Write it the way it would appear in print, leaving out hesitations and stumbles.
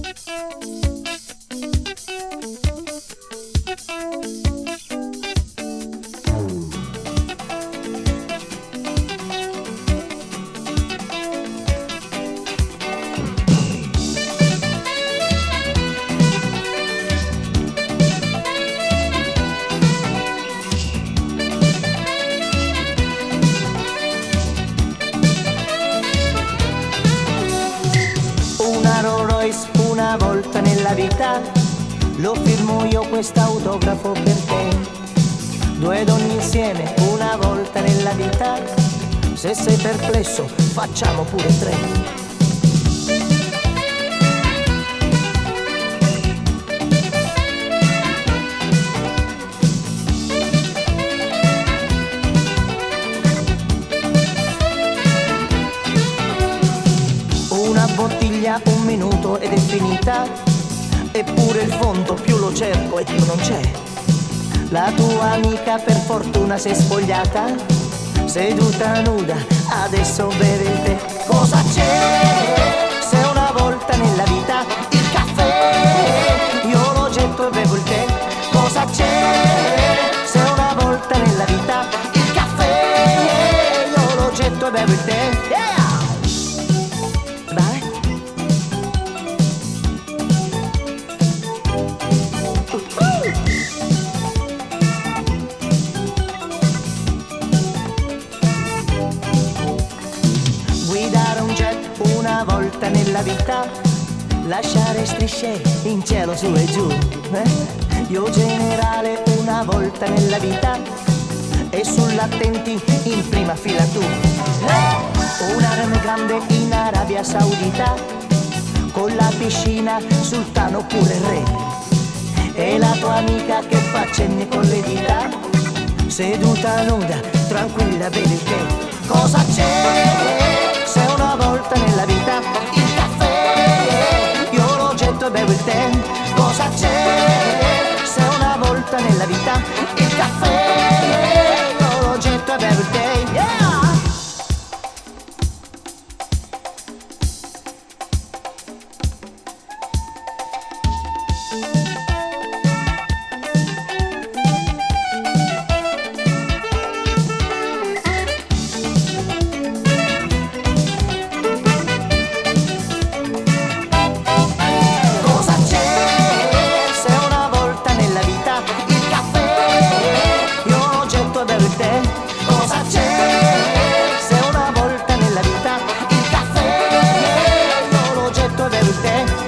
Una volta nella vita lo firmo io quest'autografo per te. Due donne insieme una volta nella vita. Se sei perplesso facciamo pure tre. Bottiglia un minuto ed è finita, eppure il fondo più lo cerco e più non c'è. La tua amica per fortuna si è spogliata, seduta nuda, adesso beve il tè. Cosa c'è se una volta nella vita il caffè io lo getto e bevo il tè? Cosa c'è se una volta nella vita il caffè io lo getto e bevo il tè? Yeah! Guidare un jet una volta nella vita, lasciare strisce in cielo su e giù. Io generale una volta nella vita e sull'attenti in prima fila tu. Un harem grande in Arabia Saudita, con la piscina, sultano pure re. E la tua amica che fa cenni con le dita, seduta nuda, tranquilla, beve il tè. Cosa c'è se una volta nella vita il caffè io lo getto e bevo il tè? Cosa c'è se una volta nella vita il caffè io lo getto e bevo il tè? Yeah! Cosa c'è se una volta nella vita il caffè io lo getto e bevo il tè?